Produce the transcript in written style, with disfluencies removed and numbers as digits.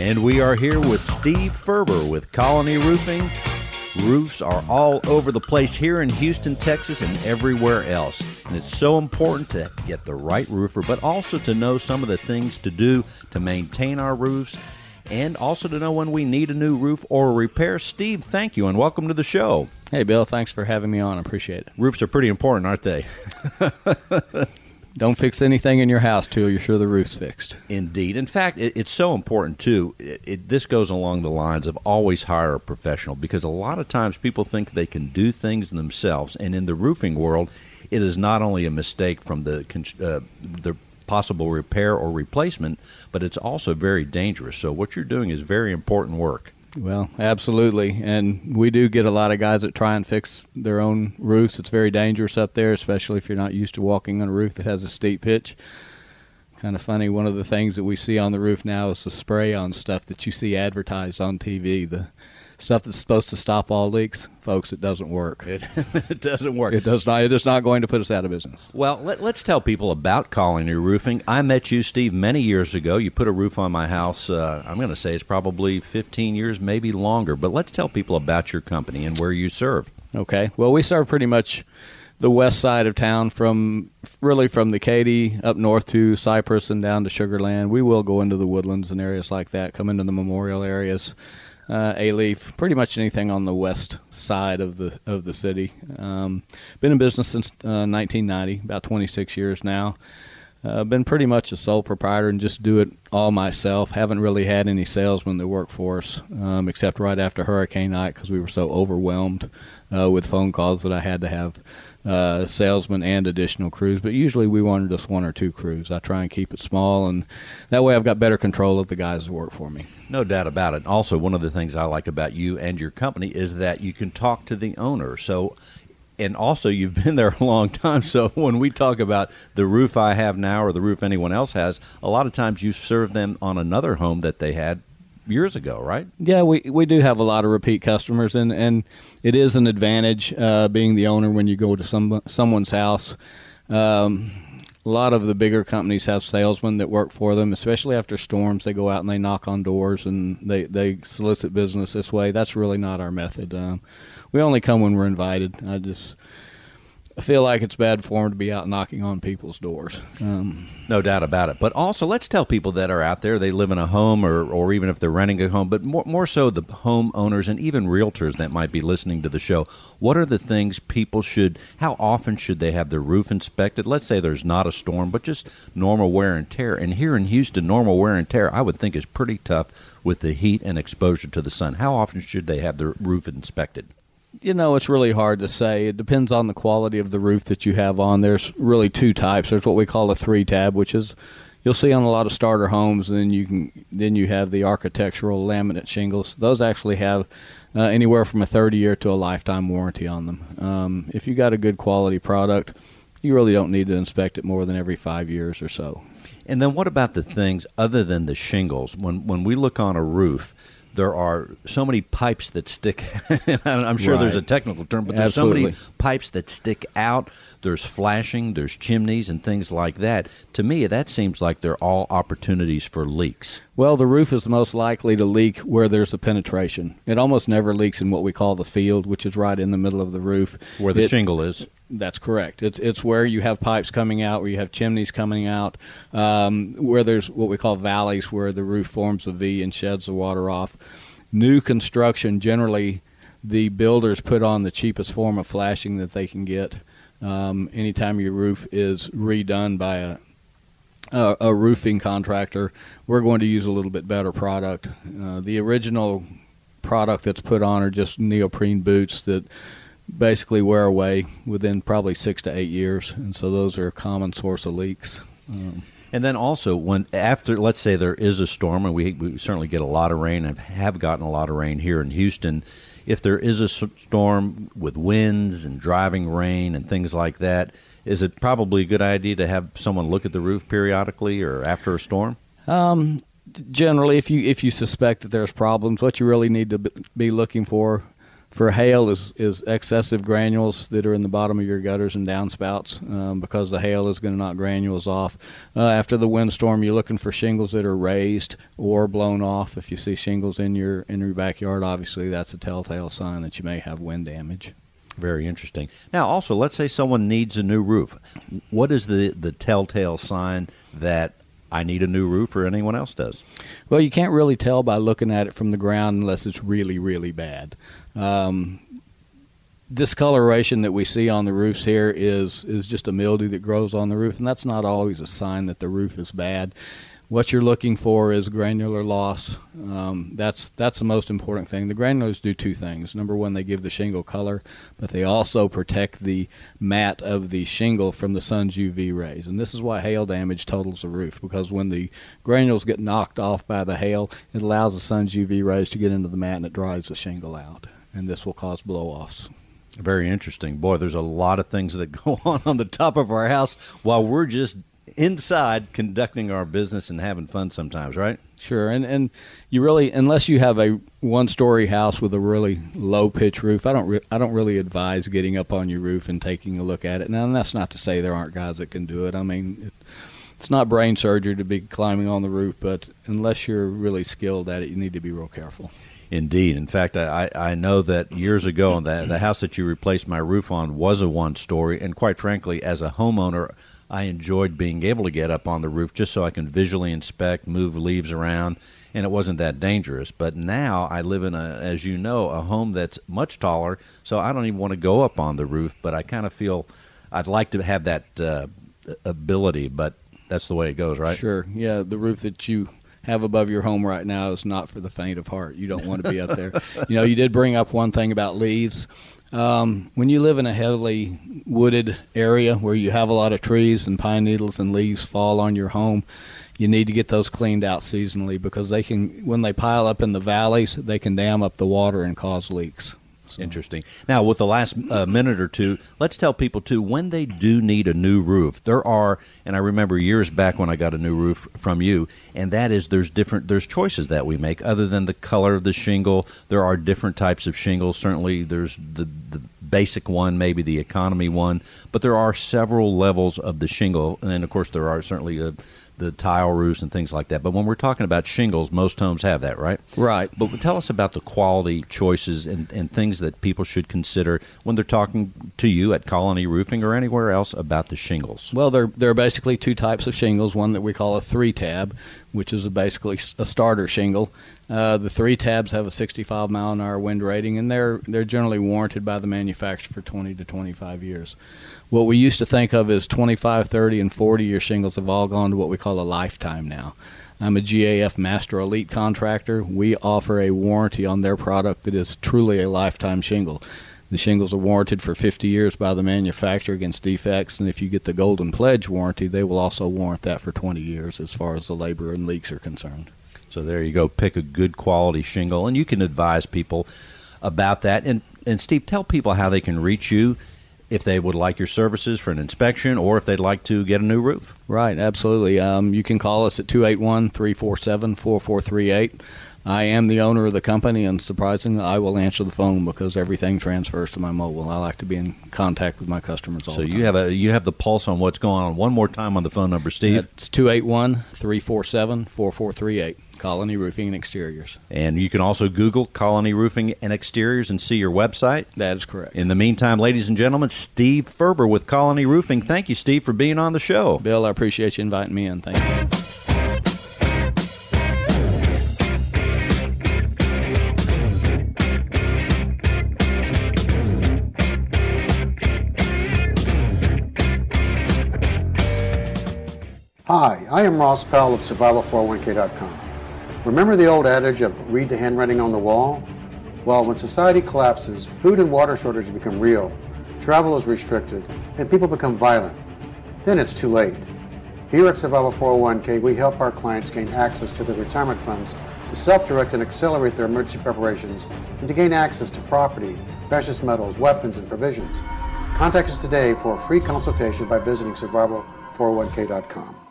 And we are here with Steve Ferber with Colony Roofing. Roofs are all over the place here in Houston, Texas, and everywhere else. And it's so important to get the right roofer, but also to know some of the things to do to maintain our roofs, and also to know when we need a new roof or a repair. Steve, thank you, and welcome to the show. Hey, Bill, thanks for having me on. I appreciate it. Roofs are pretty important, aren't they? Don't fix anything in your house till you're sure the roof's fixed. Indeed. In fact, it's so important, too. This goes along the lines of always hire a professional, because a lot of times people think they can do things themselves. And in the roofing world, it is not only a mistake from the possible repair or replacement, but it's also very dangerous. So what you're doing is very important work. Well, absolutely. And we do get a lot of guys that try and fix their own roofs. It's very dangerous up there, especially if you're not used to walking on a roof that has a steep pitch. Kind of funny, one of the things that we see on the roof now is the spray-on stuff that you see advertised on TV, the stuff that's supposed to stop all leaks. Folks, it doesn't work. It doesn't work. It does not. It is not going to put us out of business. Well, let's tell people about Colony Roofing. I met you, Steve, many years ago. You put a roof on my house. I'm going to say it's probably 15 years, maybe longer. But let's tell people about your company and where you serve. Okay. Well, we serve pretty much the west side of town, from the Katy up north to Cypress and down to Sugar Land. We will go into the Woodlands and areas like that, come into the Memorial areas. A-Leaf, pretty much anything on the west side of the city. Been in business since 1990, about 26 years now. Been pretty much a sole proprietor and just do it all myself. Haven't really had any salesmen that work for us, except right after Hurricane Ike, because we were so overwhelmed with phone calls that I had to have salesmen and additional crews. But usually we wanted just one or two crews. I try and keep it small, and that way I've got better control of the guys that work for me. No doubt about it. Also, one of the things I like about you and your company is that you can talk to the owner. So, and also you've been there a long time. So when we talk about the roof I have now or the roof anyone else has, a lot of times you serve them on another home that they had years ago, right? Yeah, we do have a lot of repeat customers, and it is an advantage being the owner when you go to someone's house. A lot of the bigger companies have salesmen that work for them, especially after storms. They go out and they knock on doors and they solicit business this way. That's really not our method. We only come when we're invited. I feel like it's bad form to be out knocking on people's doors. No doubt about it. But also, let's tell people that are out there, they live in a home or even if they're renting a home, but more so the homeowners and even realtors that might be listening to the show, what are the things people how often should they have their roof inspected? Let's say there's not a storm, but just normal wear and tear. And here in Houston, normal wear and tear, I would think, is pretty tough with the heat and exposure to the sun. How often should they have their roof inspected? You know, it's really hard to say. It depends on the quality of the roof that you have on. There's really two types. There's what we call a 3-tab, which is you'll see on a lot of starter homes, and then you have the architectural laminate shingles. Those actually have anywhere from a 30-year to a lifetime warranty on them. If you got a good quality product, you really don't need to inspect it more than every 5 years or so. And then what about the things other than the shingles? When we look on a roof, there are so many pipes that stick. I'm sure There's a technical term, but there's so many pipes that stick out. There's flashing, there's chimneys and things like that. To me, that seems like they're all opportunities for leaks. Well, the roof is most likely to leak where there's a penetration. It almost never leaks in what we call the field, which is right in the middle of the roof. Where the shingle is. That's correct. It's where you have pipes coming out, where you have chimneys coming out, where there's what we call valleys, where the roof forms a V and sheds the water off. New construction, generally, the builders put on the cheapest form of flashing that they can get. Anytime your roof is redone by a roofing contractor, we're going to use a little bit better product. The original product that's put on are just neoprene boots that basically wear away within probably 6 to 8 years, and so those are a common source of leaks. And then also, after, let's say there is a storm, and we certainly get a lot of rain and have gotten a lot of rain here in Houston, if there is a storm with winds and driving rain and things like that, is it probably a good idea to have someone look at the roof periodically or after a storm? Generally, if you suspect that there's problems, what you really need to be looking for for hail is excessive granules that are in the bottom of your gutters and downspouts, because the hail is going to knock granules off. After the windstorm, you're looking for shingles that are raised or blown off. If you see shingles in your backyard, obviously that's a telltale sign that you may have wind damage. Very interesting. Now, also, let's say someone needs a new roof. What is the telltale sign that I need a new roof or anyone else does? Well, you can't really tell by looking at it from the ground unless it's really, really bad. Discoloration that we see on the roofs here is just a mildew that grows on the roof, and that's not always a sign that the roof is bad. What you're looking for is granular loss. That's the most important thing. The granulars do two things. Number one, they give the shingle color, but they also protect the mat of the shingle from the sun's UV rays. And this is why hail damage totals the roof, because when the granules get knocked off by the hail, it allows the sun's UV rays to get into the mat and it dries the shingle out. And this will cause blow-offs. Very interesting. Boy, there's a lot of things that go on the top of our house while we're just inside conducting our business and having fun sometimes, right? Sure, and you really, unless you have a one-story house with a really low-pitch roof, I don't really advise getting up on your roof and taking a look at it. Now, and that's not to say there aren't guys that can do it. I mean, it's not brain surgery to be climbing on the roof, but unless you're really skilled at it, you need to be real careful. Indeed. In fact, I know that years ago, the house that you replaced my roof on was a one-story, and quite frankly, as a homeowner, I enjoyed being able to get up on the roof just so I can visually inspect, move leaves around, and it wasn't that dangerous. But now I live in, as you know, a home that's much taller, so I don't even want to go up on the roof, but I kind of feel I'd like to have that ability, but that's the way it goes, right? Sure. Yeah, the roof that you have above your home right now is not for the faint of heart. You don't want to be up there. You know, you did bring up one thing about leaves. When you live in a heavily wooded area where you have a lot of trees and pine needles and leaves fall on your home, you need to get those cleaned out seasonally, because they can, when they pile up in the valleys, they can dam up the water and cause leaks. So. Interesting. Now, with the last minute or two, let's tell people, too, when they do need a new roof. There are, and I remember years back when I got a new roof from you, and that is there's choices that we make other than the color of the shingle. There are different types of shingles. Certainly, there's the basic one, maybe the economy one, but there are several levels of the shingle, and then, of course, there are certainly the tile roofs and things like that. But when we're talking about shingles, most homes have that, right? Right. But tell us about the quality choices and things that people should consider when they're talking to you at Colony Roofing or anywhere else about the shingles. Well, there are basically two types of shingles, one that we call a 3-tab, which is basically a starter shingle. The 3 tabs have a 65-mile-an-hour wind rating, and they're generally warranted by the manufacturer for 20 to 25 years. What we used to think of as 25, 30, and 40-year shingles have all gone to what we call a lifetime now. I'm a GAF Master Elite contractor. We offer a warranty on their product that is truly a lifetime shingle. The shingles are warranted for 50 years by the manufacturer against defects, and if you get the Golden Pledge warranty, they will also warrant that for 20 years as far as the labor and leaks are concerned. So there you go. Pick a good quality shingle, and you can advise people about that. And Steve, tell people how they can reach you if they would like your services for an inspection or if they'd like to get a new roof. Right, absolutely. You can call us at 281-347-4438. I am the owner of the company, and surprisingly, I will answer the phone because everything transfers to my mobile. I like to be in contact with my customers all the time. So you have the pulse on what's going on. One more time on the phone number, Steve. It's 281-347-4438. Colony Roofing and Exteriors. And you can also Google Colony Roofing and Exteriors and see your website. That is correct. In the meantime, ladies and gentlemen, Steve Ferber with Colony Roofing. Thank you, Steve, for being on the show. Bill, I appreciate you inviting me in. Thank you. Hi, I am Ross Powell of Survival401k.com. Remember the old adage of read the handwriting on the wall? Well, when society collapses, food and water shortages become real, travel is restricted, and people become violent. Then it's too late. Here at Survival401k, we help our clients gain access to their retirement funds to self-direct and accelerate their emergency preparations and to gain access to property, precious metals, weapons, and provisions. Contact us today for a free consultation by visiting Survival401k.com.